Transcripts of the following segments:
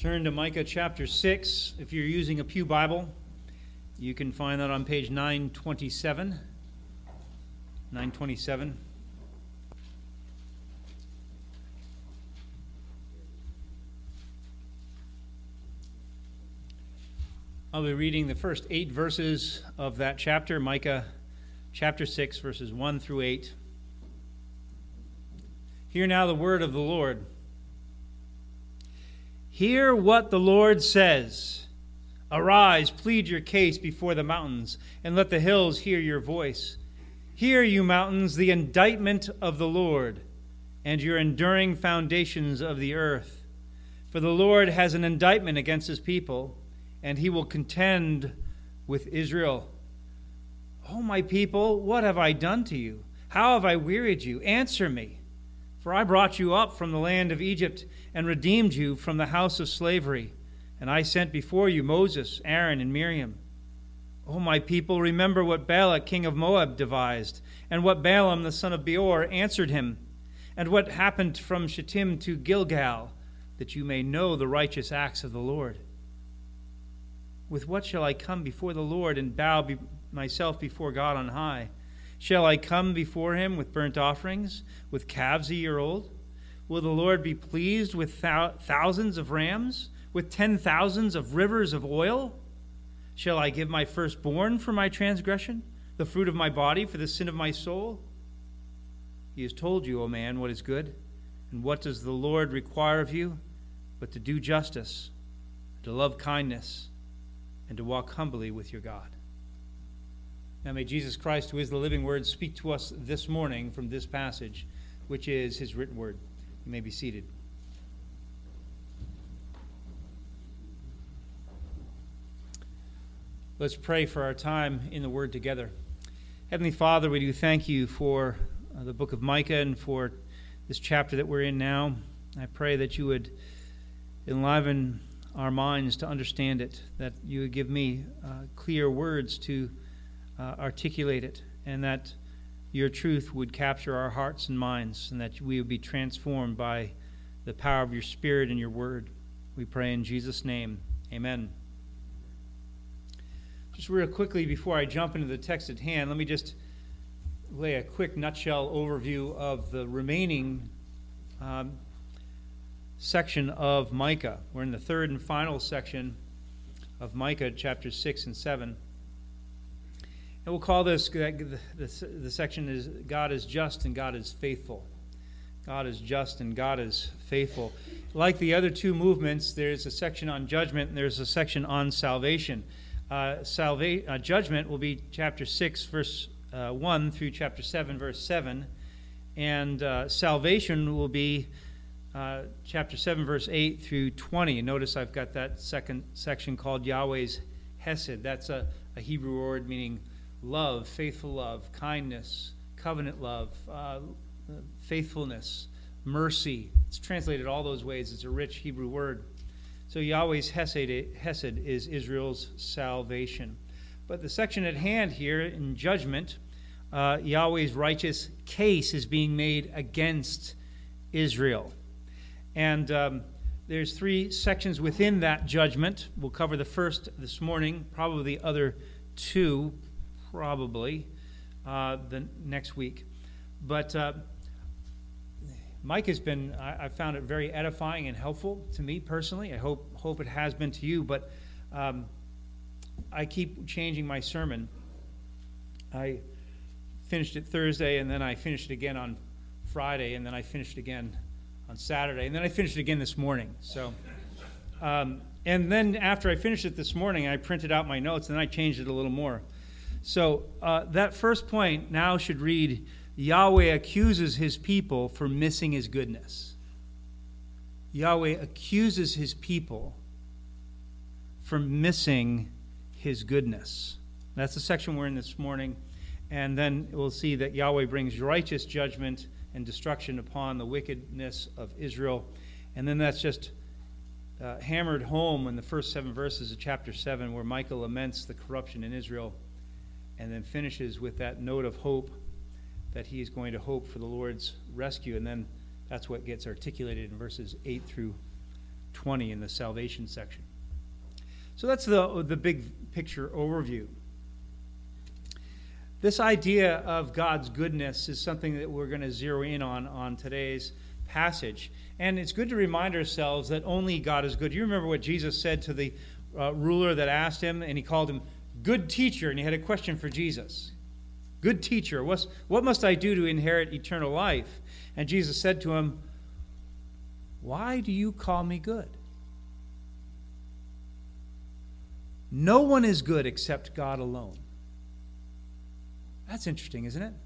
Turn to Micah chapter 6. If you're using a Pew Bible, you can find that on page 927. 927. I'll be reading the first 8 verses of that chapter, Micah chapter 6, verses 1 through 8. Hear now the word of the Lord. Hear what the Lord says. Arise, plead your case before the mountains, and let the hills hear your voice. Hear, you mountains, the indictment of the Lord, and your enduring foundations of the earth. For the Lord has an indictment against his people, and he will contend with Israel. O my people, what have I done to you? How have I wearied you? Answer me. For I brought you up from the land of Egypt and redeemed you from the house of slavery. And I sent before you Moses, Aaron, and Miriam. O my people, remember what Balak, king of Moab, devised, and what Balaam, the son of Beor, answered him, and what happened from Shittim to Gilgal, that you may know the righteous acts of the Lord. With what shall I come before the Lord and bow myself before God on high? Shall I come before him with burnt offerings, with calves a year old? Will the Lord be pleased with thousands of rams, with 10,000s of rivers of oil? Shall I give my firstborn for my transgression, the fruit of my body for the sin of my soul? He has told you, O man, what is good, and what does the Lord require of you, but to do justice, to love kindness, and to walk humbly with your God. Now may Jesus Christ, who is the living word, speak to us this morning from this passage, which is his written word. You may be seated. Let's pray for our time in the word together. Heavenly Father, we do thank you for the book of Micah and for this chapter that we're in now. I pray that you would enliven our minds to understand it, that you would give me clear words to articulate it, and that your truth would capture our hearts and minds, and that we would be transformed by the power of your Spirit and your word. We pray in Jesus' name. Amen. Just real quickly before I jump into the text at hand, let me just lay a quick nutshell overview of the remaining section of Micah. We're in the third and final section of Micah, chapters 6 and 7. And we'll call this, the section is God is just and God is faithful. God is just and God is faithful. Like the other two movements, there's a section on judgment and there's a section on salvation. Judgment will be chapter 6, verse 1 through chapter 7, verse 7. And salvation will be chapter 7, verse 8 through 20. And notice I've got that second section called Yahweh's Hesed. That's a Hebrew word meaning love, faithful love, kindness, covenant love, faithfulness, mercy. It's translated all those ways. It's a rich Hebrew word. So Yahweh's Hesed is Israel's salvation. But the section at hand here in judgment, Yahweh's righteous case is being made against Israel. And there's 3 sections within that judgment. We'll cover the first this morning, probably the other 2 the next week. But Mike has been, I found it very edifying and helpful to me personally. I hope it has been to you, but I keep changing my sermon. I finished it Thursday, and then I finished it again on Friday, and then I finished it again on Saturday, and then I finished it again this morning. So, and then after I finished it this morning, I printed out my notes, and then I changed it a little more. So that first point now should read, Yahweh accuses his people for missing his goodness. Yahweh accuses his people for missing his goodness. That's the section we're in this morning. And then we'll see that Yahweh brings righteous judgment and destruction upon the wickedness of Israel. And then that's just hammered home in the first 7 verses of chapter 7, where Micah laments the corruption in Israel, and then finishes with that note of hope that he is going to hope for the Lord's rescue. And then that's what gets articulated in verses 8 through 20 in the salvation section. So that's the big picture overview. This idea of God's goodness is something that we're going to zero in on today's passage. And it's good to remind ourselves that only God is good. You remember what Jesus said to the ruler that asked him, and he called him good teacher, and he had a question for Jesus. Good teacher, what must I do to inherit eternal life? And Jesus said to him, why do you call me good? No one is good except God alone. That's interesting, isn't it?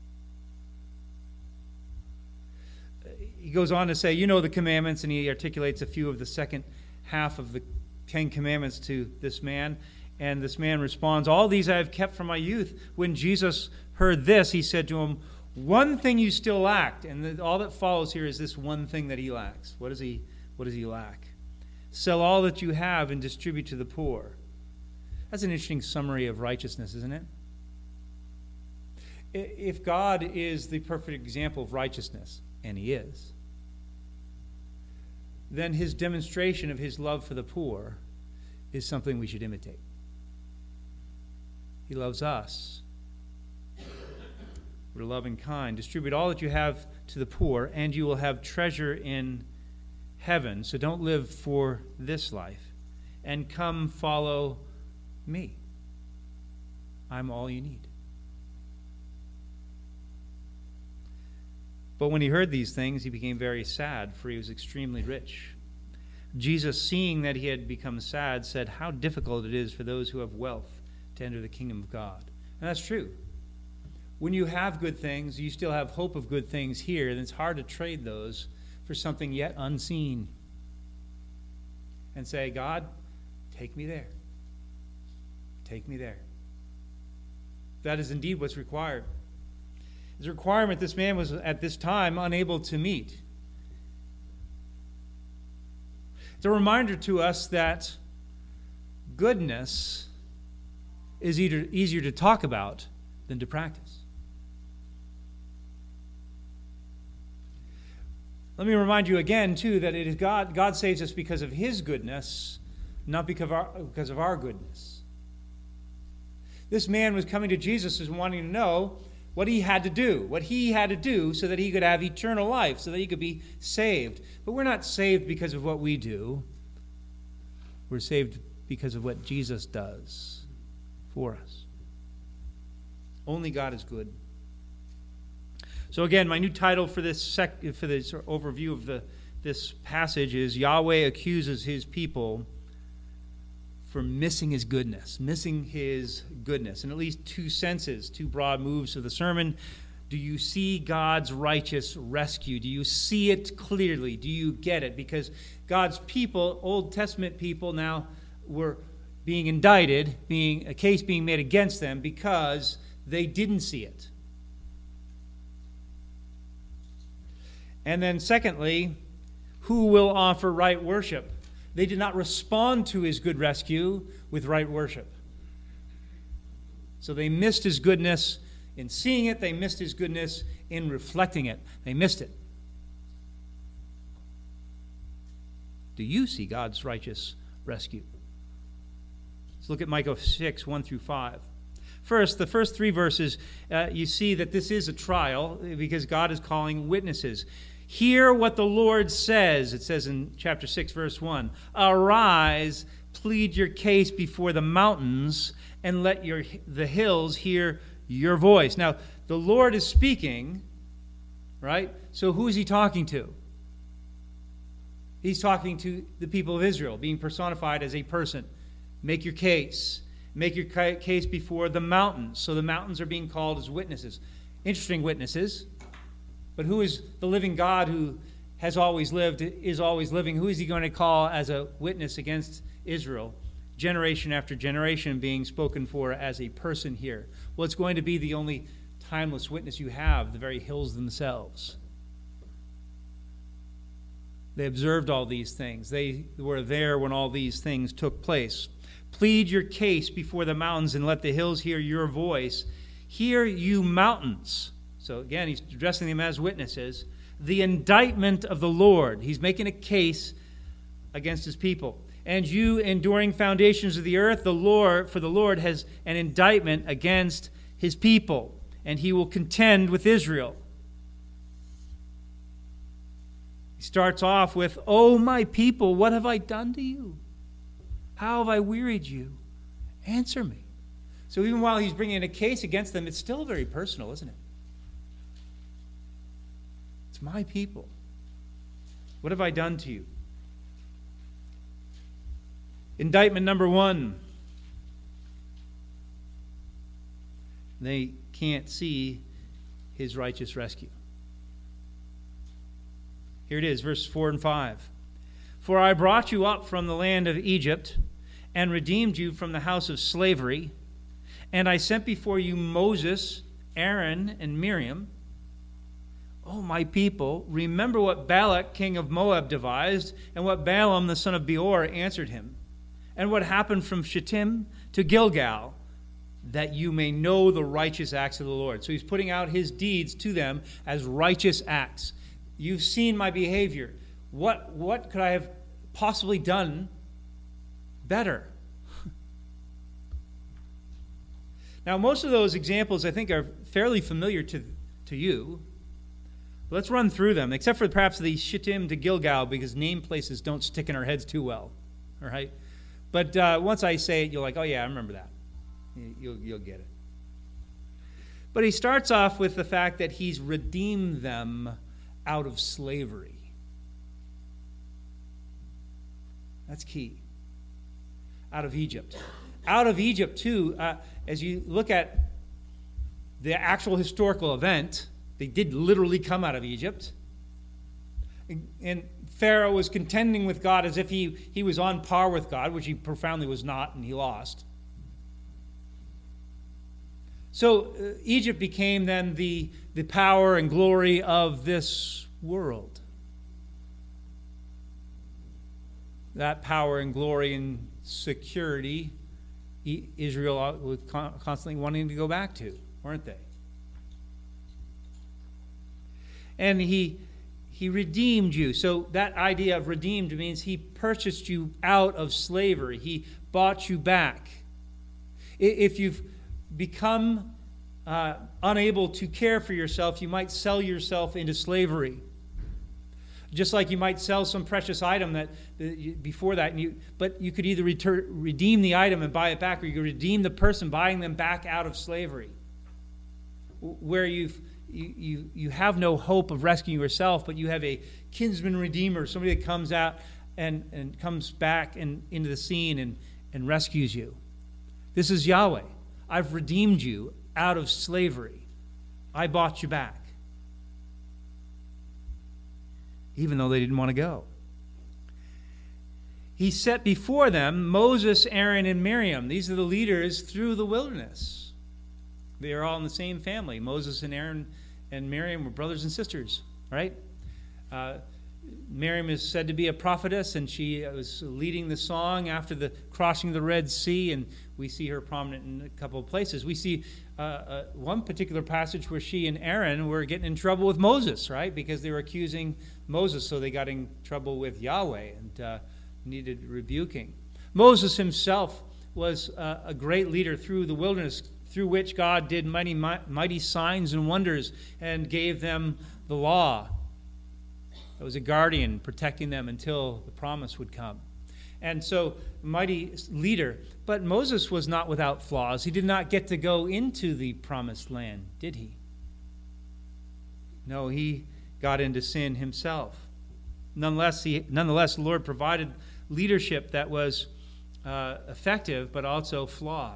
He goes on to say, you know the commandments, and he articulates a few of the second half of the 10 commandments to this man. And this man responds, all these I have kept from my youth. When Jesus heard this, he said to him, one thing you still lacked. And all that follows here is this one thing that he lacks. What does he lack? Sell all that you have and distribute to the poor. That's an interesting summary of righteousness, isn't it? If God is the perfect example of righteousness, and he is, then his demonstration of his love for the poor is something we should imitate. He loves us. We're loving kind. Distribute all that you have to the poor, and you will have treasure in heaven. So don't live for this life. And come follow me. I'm all you need. But when he heard these things, he became very sad, for he was extremely rich. Jesus, seeing that he had become sad, said, how difficult it is for those who have wealth to enter the kingdom of God. And that's true. When you have good things, you still have hope of good things here, and it's hard to trade those for something yet unseen. And say, God, take me there. Take me there. That is indeed what's required. It's a requirement this man was at this time unable to meet. It's a reminder to us that goodness is easier to talk about than to practice. Let me remind you again, too, that it is God saves us because of his goodness, not because of our goodness. This man was coming to Jesus and wanting to know what he had to do so that he could have eternal life, so that he could be saved. But we're not saved because of what we do. We're saved because of what Jesus does for us. Only God is good. So again, my new title for this overview of this passage is Yahweh accuses his people for missing his goodness. In at least two senses, two broad moves of the sermon. Do you see God's righteous rescue? Do you see it clearly? Do you get it? Because God's people, Old Testament people, now were being indicted, a case being made against them because they didn't see it. And then secondly, who will offer right worship? They did not respond to his good rescue with right worship. So they missed his goodness in seeing it. They missed his goodness in reflecting it. They missed it. Do you see God's righteous rescue? Let's look at Micah 6, 1 through 5. First, the first three verses, you see that this is a trial because God is calling witnesses. Hear what the Lord says. It says in chapter 6, verse 1. Arise, plead your case before the mountains, and let the hills hear your voice. Now, the Lord is speaking, right? So who is he talking to? He's talking to the people of Israel, being personified as a person. Make your case. Make your case before the mountains. So the mountains are being called as witnesses. Interesting witnesses. But who is the living God who has always lived, is always living? Who is he going to call as a witness against Israel? Generation after generation being spoken for as a person here. Well, it's going to be the only timeless witness you have, the very hills themselves. They observed all these things. They were there when all these things took place. Plead your case before the mountains and let the hills hear your voice. Hear you mountains. So again, he's addressing them as witnesses. The indictment of the Lord. He's making a case against his people. And you, enduring foundations of the earth, the Lord has an indictment against his people, and he will contend with Israel. He starts off with, "O my people, what have I done to you? How have I wearied you? Answer me." So even while he's bringing a case against them, it's still very personal, isn't it? It's my people. What have I done to you? Indictment number 1. They can't see his righteous rescue. Here it is, verse 4 and 5. "For I brought you up from the land of Egypt and redeemed you from the house of slavery. And I sent before you Moses, Aaron, and Miriam. O my people, remember what Balak, king of Moab, devised, and what Balaam, the son of Beor, answered him, and what happened from Shittim to Gilgal, that you may know the righteous acts of the Lord." So he's putting out his deeds to them as righteous acts. You've seen my behavior. What could I have possibly done better? Now, most of those examples, I think, are fairly familiar to you. Let's run through them, except for perhaps the Shittim to Gilgal, because name places don't stick in our heads too well. All right? But once I say it, you're like, "Oh, yeah, I remember that." You'll get it. But he starts off with the fact that he's redeemed them out of slavery. That's key. Out of Egypt. Out of Egypt, too, as you look at the actual historical event, they did literally come out of Egypt. And Pharaoh was contending with God as if he was on par with God, which he profoundly was not, and he lost. So Egypt became then the power and glory of this world. That power and glory and security, Israel was constantly wanting to go back to, weren't they? And he redeemed you. So that idea of redeemed means he purchased you out of slavery. He bought you back. If you've become unable to care for yourself, you might sell yourself into slavery. Just like you might sell some precious item that before that, but you could either redeem the item and buy it back, or you could redeem the person, buying them back out of slavery, where you have no hope of rescuing yourself, but you have a kinsman redeemer, somebody that comes out and comes back into the scene and rescues you. This is Yahweh. I've redeemed you out of slavery. I bought you back. Even though they didn't want to go. He set before them Moses, Aaron, and Miriam. These are the leaders through the wilderness. They are all in the same family. Moses and Aaron and Miriam were brothers and sisters, right? Miriam is said to be a prophetess, and she was leading the song after the crossing of the Red Sea, and we see her prominent in a couple of places. We see one particular passage where she and Aaron were getting in trouble with Moses, right? Because they were accusing Moses, so they got in trouble with Yahweh and needed rebuking. Moses himself was a great leader through the wilderness, through which God did mighty signs and wonders and gave them the law. It was a guardian protecting them until the promise would come. And so, mighty leader. But Moses was not without flaws. He did not get to go into the promised land, did he? No, he got into sin himself. Nonetheless, the Lord provided leadership that was effective, but also flawed.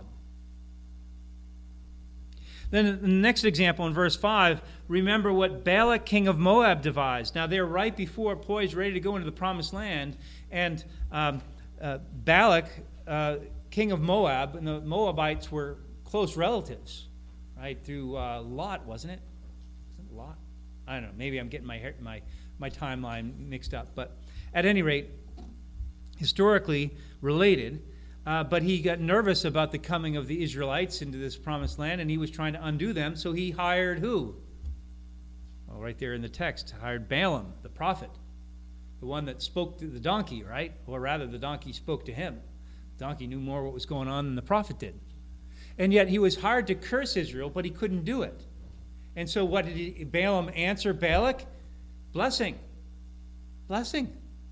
Then the next example in verse 5, remember what Balak, king of Moab, devised. Now they're right before, poised, ready to go into the promised land. And Balak, king of Moab, and the Moabites were close relatives, right? Through Lot, wasn't it? Wasn't it Lot? I don't know. Maybe I'm getting my timeline mixed up. But at any rate, historically related. But he got nervous about the coming of the Israelites into this promised land, and he was trying to undo them, so he hired who? Well, right there in the text, hired Balaam, the prophet, the one that spoke to the donkey, right? Or rather, the donkey spoke to him. The donkey knew more what was going on than the prophet did. And yet he was hard to curse Israel, but he couldn't do it. And so what did Balaam answer Balak? Blessing. Blessing.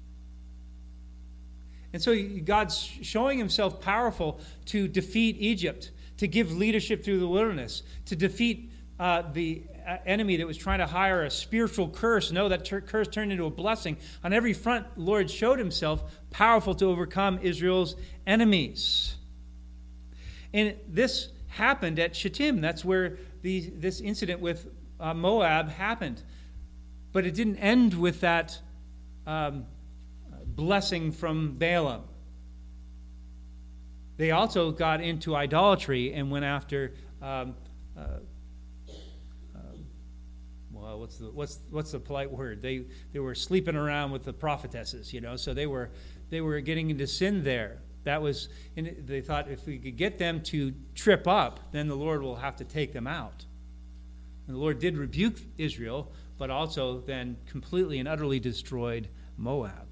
And so God's showing himself powerful to defeat Egypt, to give leadership through the wilderness, to defeat the enemy that was trying to hire a spiritual curse. No, that curse turned into a blessing. On every front, the Lord showed himself powerful to overcome Israel's enemies. And this happened at Shittim. That's where this incident with Moab happened. But it didn't end with that blessing from Balaam. They also got into idolatry and went after what's the polite word? They were sleeping around with the prophetesses, so they were getting into sin there. They thought if we could get them to trip up, then the Lord will have to take them out. And the Lord did rebuke Israel, but also then completely and utterly destroyed Moab.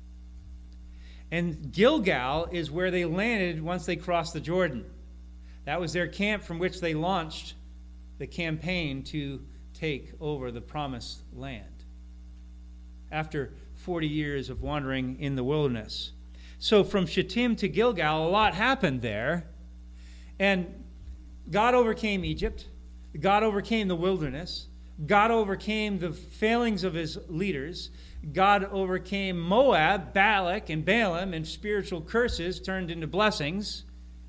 And Gilgal is where they landed once they crossed the Jordan. That was their camp from which they launched the campaign to take over the promised land after 40 years of wandering in the wilderness. So from Shittim to Gilgal, a lot happened there. And God overcame Egypt. God overcame the wilderness. God overcame the failings of his leaders. God overcame Moab, Balak, and Balaam, and spiritual curses turned into blessings.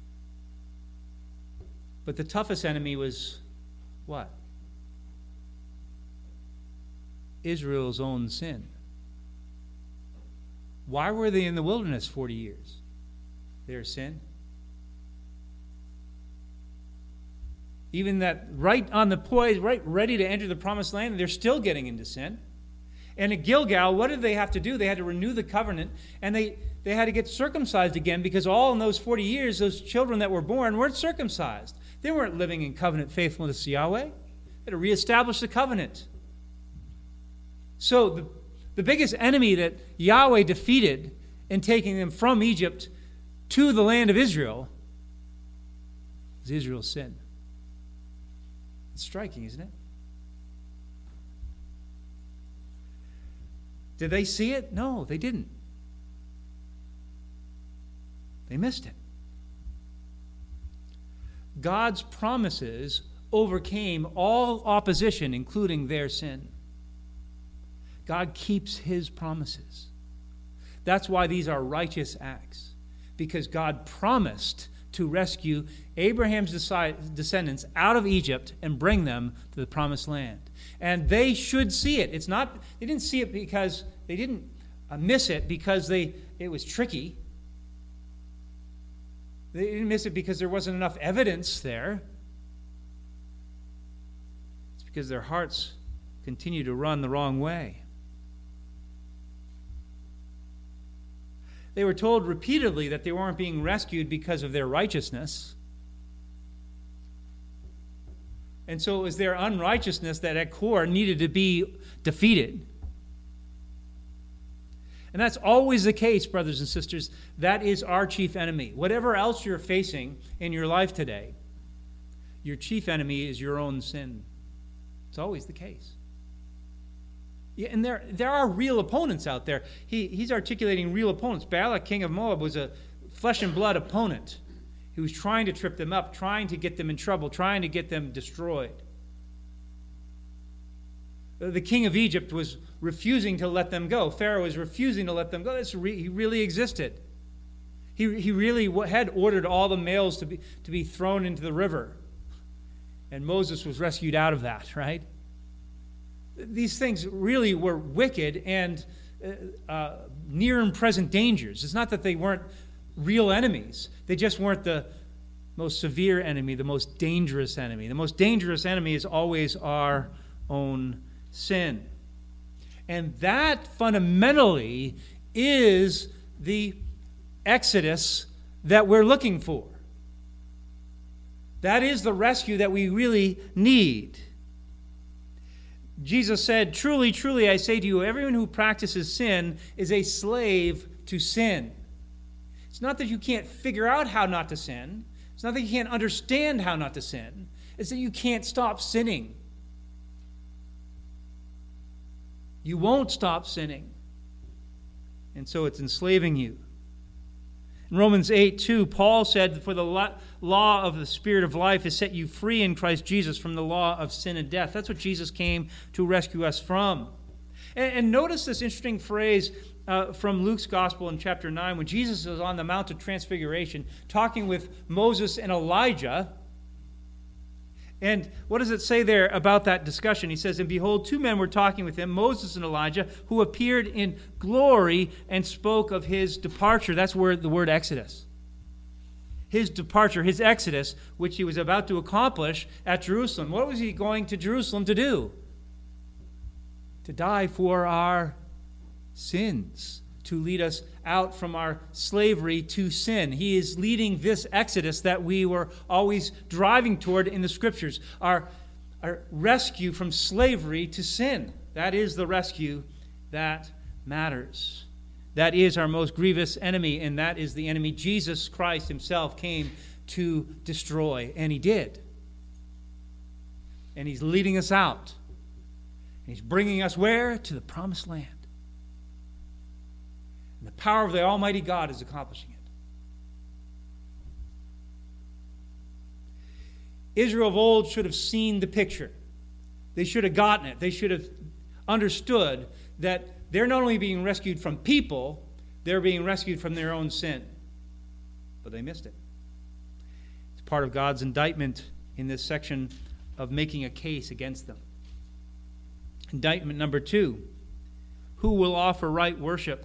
But the toughest enemy was what? Israel's own sin. Why were they in the wilderness 40 years? Their sin. Even that right on the poise, right ready to enter the promised land, they're still getting into sin. And at Gilgal, what did they have to do? They had to renew the covenant, and they had to get circumcised again, because all in those 40 years, those children that were born weren't circumcised. They weren't living in covenant faithfulness to Yahweh. They had to reestablish the covenant. So the biggest enemy that Yahweh defeated in taking them from Egypt to the land of Israel was Israel's sin. It's striking, isn't it? Did they see it? No, they didn't. They missed it. God's promises overcame all opposition, including their sin. God keeps his promises. That's why these are righteous acts, because God promised to rescue Abraham's descendants out of Egypt and bring them to the promised land. And they should see it. It's not, they didn't see it because they didn't miss it because it was tricky. They didn't miss it because there wasn't enough evidence there. It's because their hearts continue to run the wrong way. They were told repeatedly that they weren't being rescued because of their righteousness. And so it was their unrighteousness that at core needed to be defeated. And that's always the case, brothers and sisters. That is our chief enemy. Whatever else you're facing in your life today, your chief enemy is your own sin. It's always the case. Yeah, and there are real opponents out there. He's articulating real opponents. Balak, king of Moab, was a flesh and blood opponent. He was trying to trip them up, trying to get them in trouble, trying to get them destroyed. The king of Egypt was refusing to let them go. Pharaoh was refusing to let them go. He really existed. He really had ordered all the males to be thrown into the river. And Moses was rescued out of that, right? These things really were wicked and near and present dangers. It's not that they weren't real enemies. They just weren't the most severe enemy, the most dangerous enemy. The most dangerous enemy is always our own sin. And that fundamentally is the exodus that we're looking for. That is the rescue that we really need. Jesus said, "Truly, truly, I say to you, everyone who practices sin is a slave to sin." It's not that you can't figure out how not to sin. It's not that you can't understand how not to sin. It's that you can't stop sinning. You won't stop sinning. And so it's enslaving you. In Romans 8:2, Paul said, "For the law of the Spirit of life has set you free in Christ Jesus from the law of sin and death." That's what Jesus came to rescue us from. And notice this interesting phrase from Luke's Gospel in chapter 9, when Jesus is on the Mount of Transfiguration talking with Moses and Elijah. And what does it say there about that discussion? He says, "And behold, two men were talking with him, Moses and Elijah, who appeared in glory and spoke of his departure." That's where the word Exodus. His departure, his Exodus, which he was about to accomplish at Jerusalem. What was he going to Jerusalem to do? To die for our sins, to lead us out from our slavery to sin. He is leading this Exodus that we were always driving toward in the Scriptures, our rescue from slavery to sin. That is the rescue that matters. That is our most grievous enemy, and that is the enemy Jesus Christ himself came to destroy, and he did. And he's leading us out. And he's bringing us where? To the promised land. And the power of the Almighty God is accomplishing it. Israel of old should have seen the picture. They should have gotten it. They should have understood that they're not only being rescued from people, they're being rescued from their own sin. But they missed it. It's part of God's indictment in this section of making a case against them. Indictment number 2. Who will offer right worship?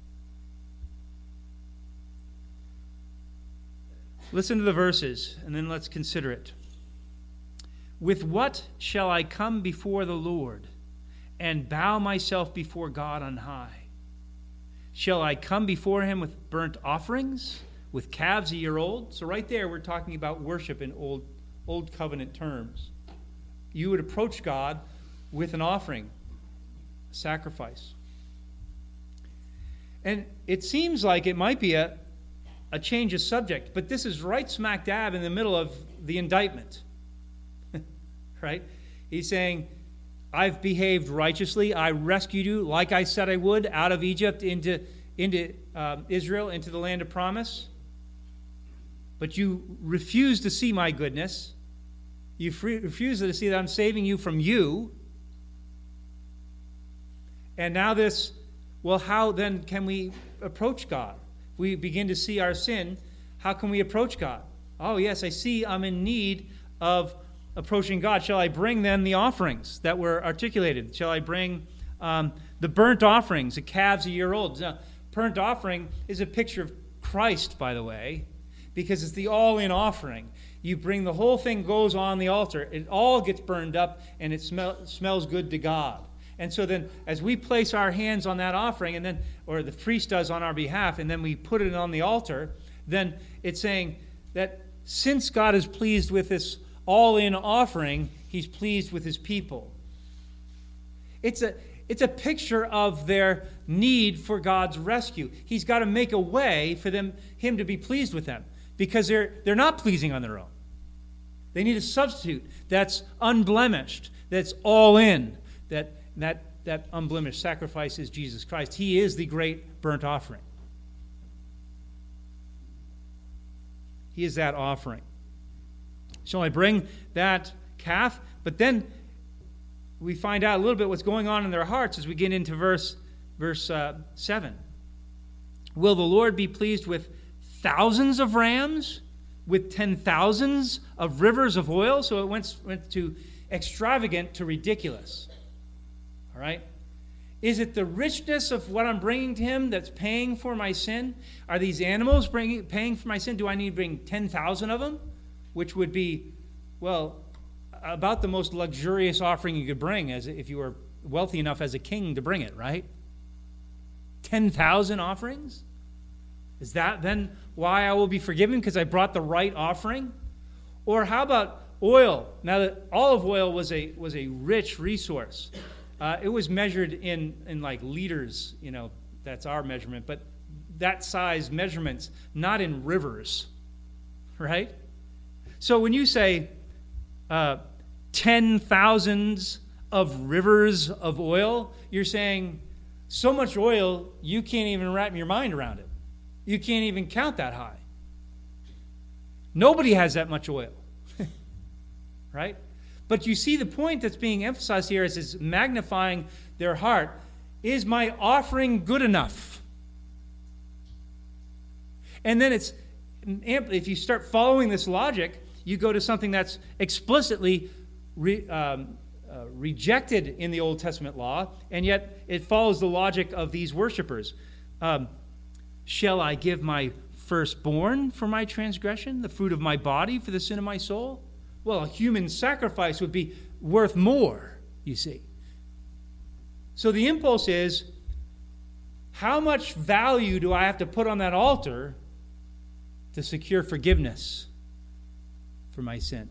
Listen to the verses, and then let's consider it. "With what shall I come before the Lord and bow myself before God on high? Shall I come before him with burnt offerings, with calves a year old?" So right there we're talking about worship in old covenant terms. You would approach God with an offering, a sacrifice. And it seems like it might be a change of subject, but this is right smack dab in the middle of the indictment. Right? He's saying, I've behaved righteously. I rescued you like I said I would out of Egypt into Israel, into the land of promise. But you refuse to see my goodness. You refuse to see that I'm saving you from you. And now this, well, how then can we approach God? If we begin to see our sin, how can we approach God? Oh, yes, I see I'm in need of approaching God. Shall I bring then the offerings that were articulated? Shall I bring the burnt offerings, the calves a year old? Now, burnt offering is a picture of Christ, by the way, because it's the all-in offering. You bring the whole thing goes on the altar. It all gets burned up, and it smells good to God. And so then, as we place our hands on that offering, and then, or the priest does on our behalf, and then we put it on the altar, then it's saying that since God is pleased with this all-in offering, he's pleased with his people. It's a picture of their need for God's rescue. He's got to make a way for him to be pleased with them, because they're not pleasing on their own. They need a substitute that's unblemished, that's all in, that unblemished sacrifice is Jesus Christ. He is the great burnt offering. He is that offering. Shall I bring that calf? But then we find out a little bit what's going on in their hearts as we get into verse 7. Will the Lord be pleased with thousands of rams, with 10,000s of rivers of oil? So it went to extravagant to ridiculous. All right? Is it the richness of what I'm bringing to him that's paying for my sin? Are these animals paying for my sin? Do I need to bring 10,000 of them? Which would be, well, about the most luxurious offering you could bring, as if you were wealthy enough as a king to bring it, right? 10,000 offerings? Is that then why I will be forgiven? Because I brought the right offering? Or how about Oil. Now, olive oil was a rich resource. It was measured in like liters, that's our measurement, but that size measurements, not in rivers, right? So when you say 10,000s of rivers of oil, you're saying so much oil you can't even wrap your mind around it. You can't even count that high. Nobody has that much oil, right? But you see the point that's being emphasized here is it's magnifying their heart. Is my offering good enough? And then if you start following this logic, you go to something that's explicitly rejected in the Old Testament law, and yet it follows the logic of these worshipers. Shall I give my firstborn for my transgression, the fruit of my body for the sin of my soul? Well, a human sacrifice would be worth more, you see. So the impulse is, how much value do I have to put on that altar to secure forgiveness for my sin?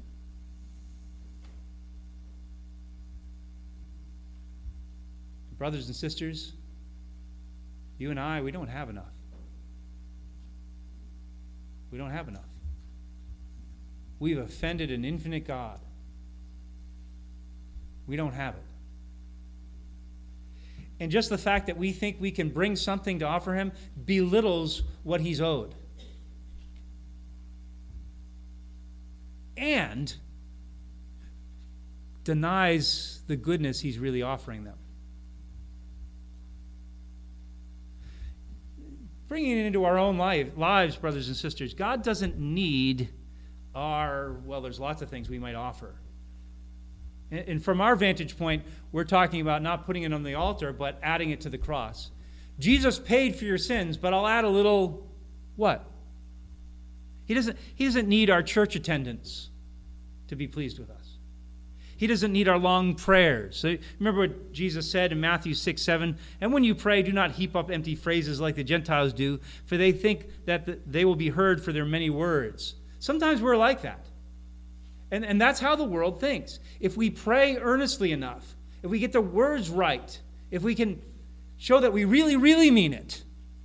Brothers and sisters, you and I, we don't have enough. We don't have enough. We've offended an infinite God. We don't have it. And just the fact that we think we can bring something to offer him belittles what he's owed. And denies the goodness he's really offering them. Bringing it into our own lives, brothers and sisters, God doesn't need there's lots of things we might offer. And from our vantage point, we're talking about not putting it on the altar, but adding it to the cross. Jesus paid for your sins, but I'll add a little what? He doesn't need our church attendance to be pleased with us. He doesn't need our long prayers. So remember what Jesus said in Matthew 6:7, and when you pray, do not heap up empty phrases like the Gentiles do, for they think that they will be heard for their many words. Sometimes we're like that. And that's how the world thinks. If we pray earnestly enough, if we get the words right, if we can show that we really, really mean it.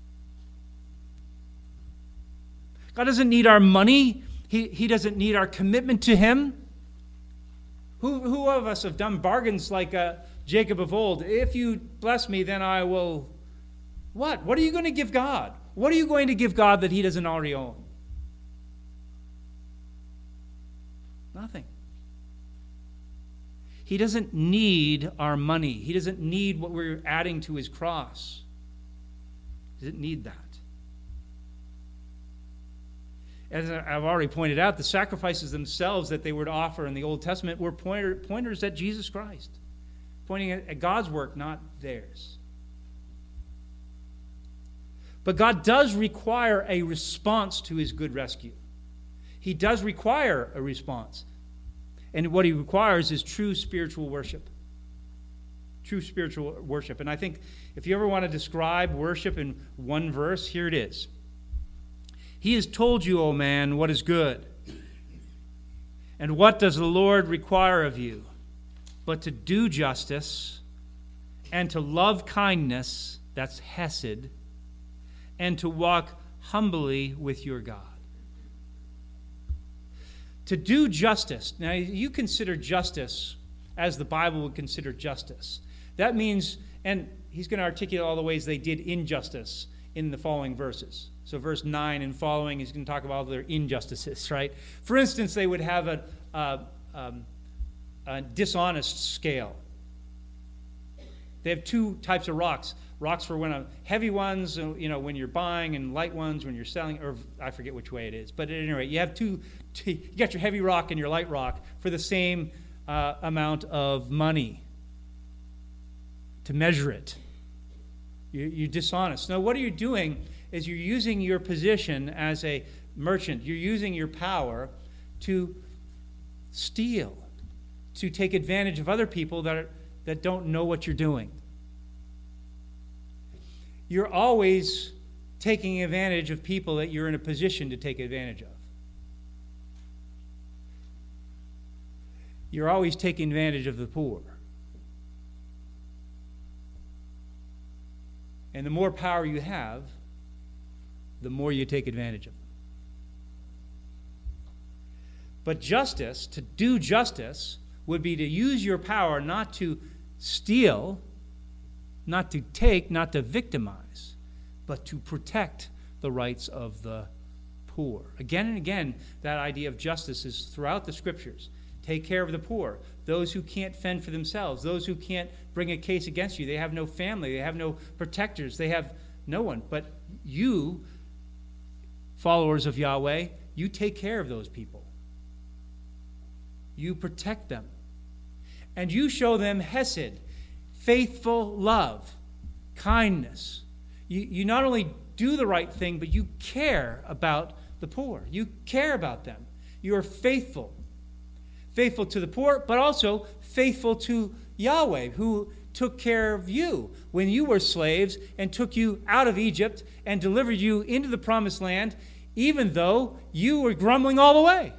God doesn't need our money. He doesn't need our commitment to him. Who of us have done bargains like Jacob of old? If you bless me, then I will... What? What are you going to give God? What are you going to give God that he doesn't already own? Nothing. He doesn't need our money. He doesn't need what we're adding to his cross. He doesn't need that. As I've already pointed out, the sacrifices themselves that they were to offer in the Old Testament were pointers at Jesus Christ, pointing at God's work, not theirs. But God does require a response to his good rescue. He does require a response. And what he requires is true spiritual worship. True spiritual worship. And I think if you ever want to describe worship in one verse, here it is. He has told you, O man, what is good. And what does the Lord require of you? But to do justice and to love kindness, that's hesed, and to walk humbly with your God. To do justice. Now, you consider justice as the Bible would consider justice. That means, and he's going to articulate all the ways they did injustice in the following verses. So verse 9 and following, he's going to talk about all their injustices, right? For instance, they would have a dishonest scale. They have two types of rocks. Rocks for heavy ones, when you're buying, and light ones when you're selling, or I forget which way it is. But at any rate, you have you got your heavy rock and your light rock for the same amount of money to measure it. You're dishonest. Now, what are you doing is you're using your position as a merchant. You're using your power to steal, to take advantage of other people that don't know what you're doing. You're always taking advantage of people that you're in a position to take advantage of. you're always taking advantage of the poor. And the more power you have, the more you take advantage of them. But justice, to do justice, would be to use your power not to steal, not to take, not to victimize, but to protect the rights of the poor. Again and again, that idea of justice is throughout the Scriptures. Take care of the poor, those who can't fend for themselves, those who can't bring a case against you. They have no family, they have no protectors, they have no one. But you, followers of Yahweh, you take care of those people. You protect them. And you show them hesed, faithful love, kindness. You not only do the right thing, but you care about the poor. You care about them. You are faithful. Faithful to the poor, but also faithful to Yahweh, who took care of you when you were slaves and took you out of Egypt and delivered you into the promised land, even though you were grumbling all the way.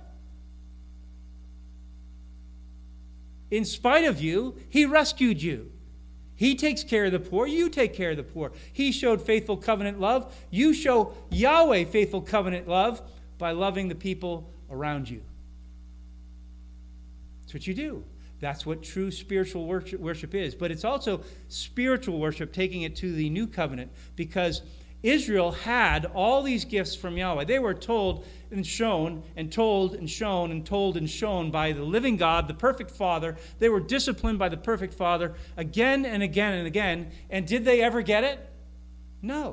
In spite of you, he rescued you. He takes care of the poor. You take care of the poor. He showed faithful covenant love. You show Yahweh faithful covenant love by loving the people around you. That's what you do. That's what true spiritual worship is. But it's also spiritual worship, taking it to the new covenant, because Israel had all these gifts from Yahweh. They were told and shown and told and shown and told and shown by the living God, the perfect Father. They were disciplined by the perfect Father again and again and again. And did they ever get it? No.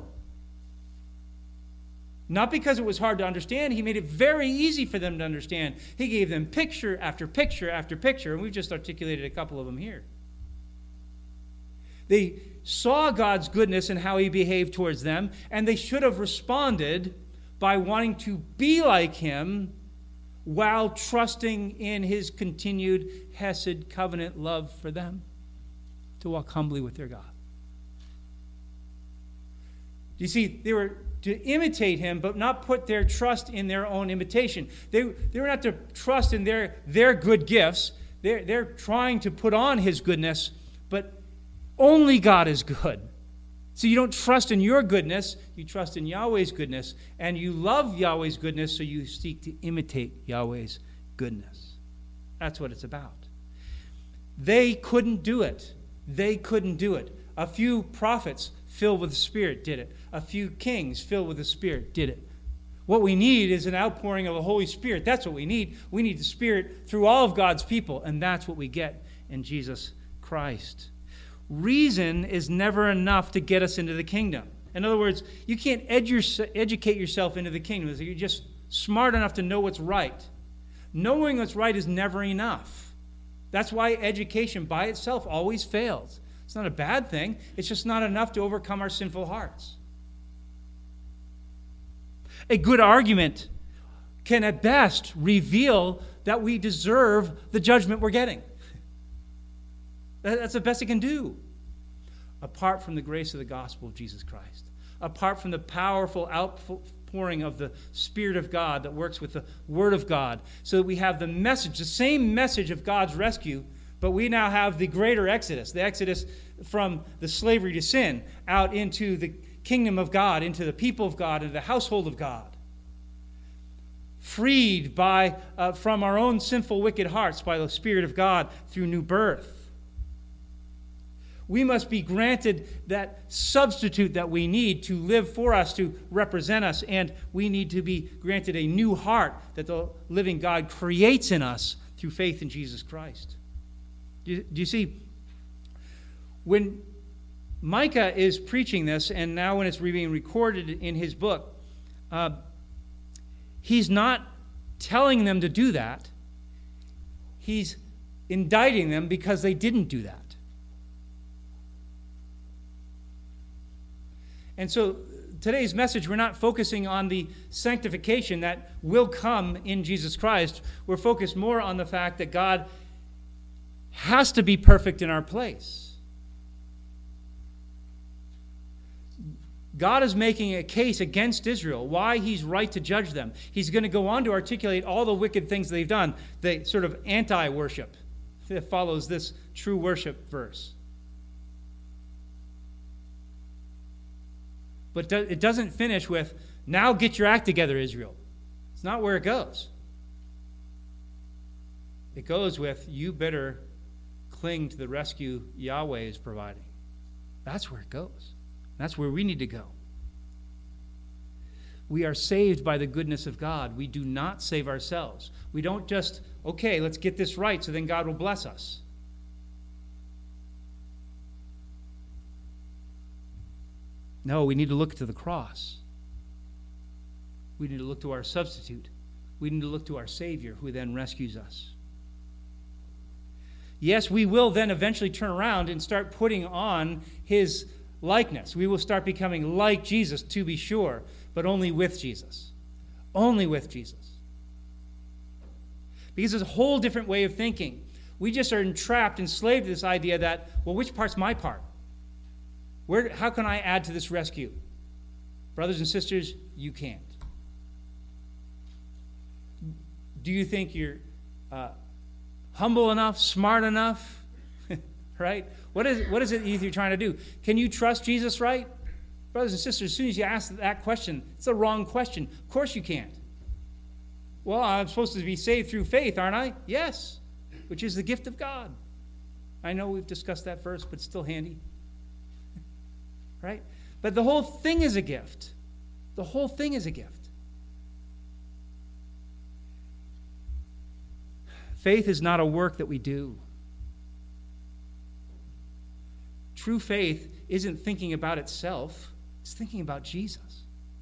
Not because it was hard to understand. He made it very easy for them to understand. He gave them picture after picture after picture, and we've just articulated a couple of them here. They saw God's goodness and how he behaved towards them, and they should have responded by wanting to be like him while trusting in his continued hesed covenant love for them, to walk humbly with their God. You see, they were to imitate him, but not put their trust in their own imitation. They were not to trust in their good gifts. They're trying to put on his goodness, but only God is good. So you don't trust in your goodness, you trust in Yahweh's goodness, and you love Yahweh's goodness, so you seek to imitate Yahweh's goodness. That's what it's about. They couldn't do it. They couldn't do it. A few prophets filled with the Spirit did it. A few kings filled with the Spirit did it. What we need is an outpouring of the Holy Spirit. That's what we need. We need the Spirit through all of God's people, and that's what we get in Jesus Christ. Reason is never enough to get us into the kingdom. In other words, you can't educate yourself into the kingdom. You're just smart enough to know what's right. Knowing what's right is never enough. That's why education by itself always fails. It's not a bad thing. It's just not enough to overcome our sinful hearts. A good argument can at best reveal that we deserve the judgment we're getting. That's the best it can do. Apart from the grace of the gospel of Jesus Christ. Apart from the powerful outpouring of the Spirit of God that works with the Word of God. So that we have the message, the same message of God's rescue, but we now have the greater exodus. The exodus from the slavery to sin out into the kingdom of God, into the people of God, into the household of God. Freed from our own sinful, wicked hearts by the Spirit of God through new birth. We must be granted that substitute that we need to live for us, to represent us, and we need to be granted a new heart that the living God creates in us through faith in Jesus Christ. Do you see? When Micah is preaching this, and now when it's being recorded in his book, he's not telling them to do that. He's indicting them because they didn't do that. And so today's message, we're not focusing on the sanctification that will come in Jesus Christ. We're focused more on the fact that God has to be perfect in our place. God is making a case against Israel, why he's right to judge them. He's going to go on to articulate all the wicked things they've done, the sort of anti-worship. that follows this true worship verse. But it doesn't finish with, now get your act together, Israel. It's not where it goes. It goes with, you better cling to the rescue Yahweh is providing. That's where it goes. That's where we need to go. We are saved by the goodness of God. We do not save ourselves. We don't just, okay, let's get this right so then God will bless us. No, we need to look to the cross. We need to look to our substitute. We need to look to our Savior, who then rescues us. Yes, we will then eventually turn around and start putting on his likeness. We will start becoming like Jesus, to be sure, but only with Jesus. Only with Jesus. Because it's a whole different way of thinking. We just are entrapped, enslaved to this idea that, well, which part's my part? How can I add to this rescue? Brothers and sisters, you can't. Do you think you're humble enough, smart enough? Right? What is it you're trying to do? Can you trust Jesus, right? Brothers and sisters, as soon as you ask that question, it's the wrong question. Of course you can't. Well, I'm supposed to be saved through faith, aren't I? Yes, which is the gift of God. I know we've discussed that verse, but it's still handy. Right? But the whole thing is a gift. The whole thing is a gift. Faith is not a work that we do. True faith isn't thinking about itself. It's thinking about Jesus.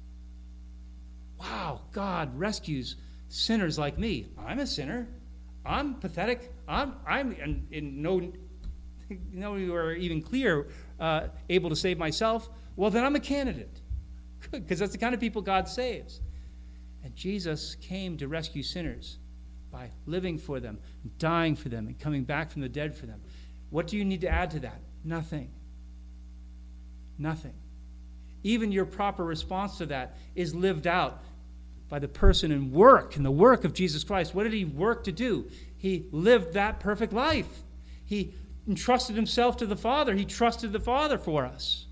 Wow, God rescues sinners like me. I'm a sinner. I'm pathetic. I'm in no even clear able to save myself. Well, then I'm a candidate. Good, because that's the kind of people God saves. And Jesus came to rescue sinners by living for them, dying for them, and coming back from the dead for them. What do you need to add to that? Nothing. Nothing. Even your proper response to that is lived out by the person and work, and the work of Jesus Christ. What did he work to do? He lived that perfect life. He entrusted himself to the Father. He trusted the Father for us.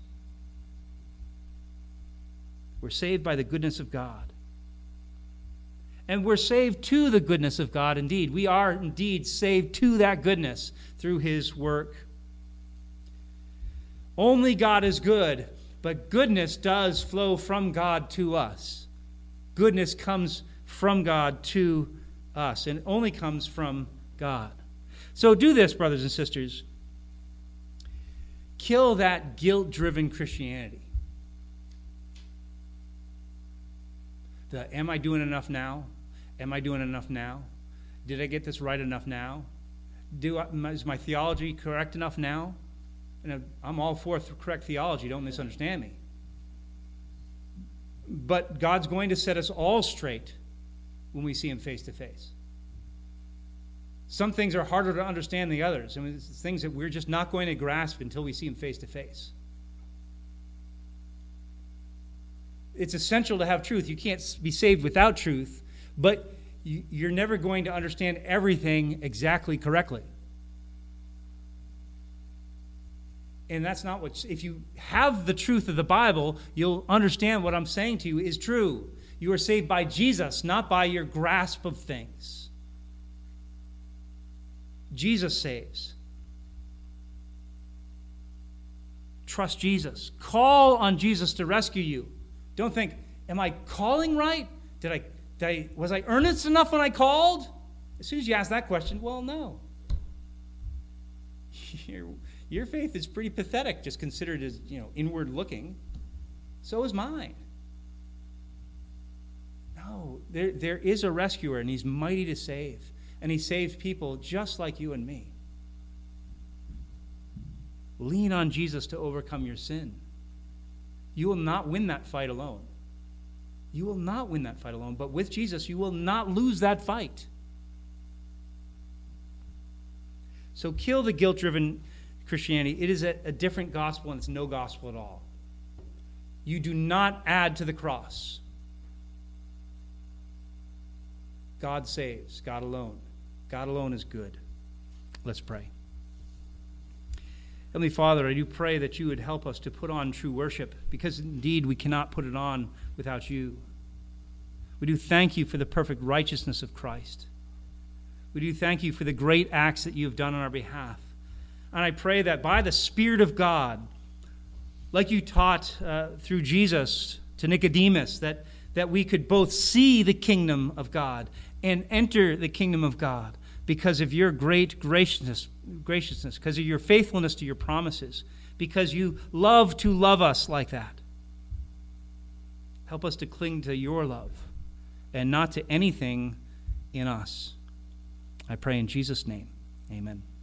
We're saved by the goodness of God. And we're saved to the goodness of God indeed. We are indeed saved to that goodness through his work. Only God is good, but goodness does flow from God to us. Goodness comes from God to us, and only comes from God. So do this, brothers and sisters. Kill that guilt-driven Christianity. Am I doing enough now? Am I doing enough now? Did I get this right enough now? Is my theology correct enough now? And I'm all for correct theology, don't misunderstand me. But God's going to set us all straight when we see him face to face. Some things are harder to understand than others. I mean, it's things that we're just not going to grasp until we see him face to face. It's essential to have truth. You can't be saved without truth, but you're never going to understand everything exactly correctly. And that's not what, if you have the truth of the Bible, you'll understand what I'm saying to you is true. You are saved by Jesus, not by your grasp of things. Jesus saves. Trust Jesus. Call on Jesus to rescue you. Don't think, am I calling right? Was I earnest enough when I called? As soon as you ask that question, well, no. Your faith is pretty pathetic, just considered as, inward looking. So is mine. No, there is a rescuer, and he's mighty to save. And he saves people just like you and me. Lean on Jesus to overcome your sin. You will not win that fight alone. You will not win that fight alone. But with Jesus, you will not lose that fight. So kill the guilt-driven Christianity. It is a different gospel, and it's no gospel at all. You do not add to the cross. God saves. God alone. God alone is good. Let's pray. Heavenly Father, I do pray that you would help us to put on true worship, because indeed we cannot put it on without you. We do thank you for the perfect righteousness of Christ. We do thank you for the great acts that you have done on our behalf. And I pray that by the Spirit of God, like you taught through Jesus to Nicodemus, that we could both see the kingdom of God and enter the kingdom of God because of your great graciousness, because of your faithfulness to your promises, because you love to love us like that. Help us to cling to your love and not to anything in us. I pray in Jesus' name, amen.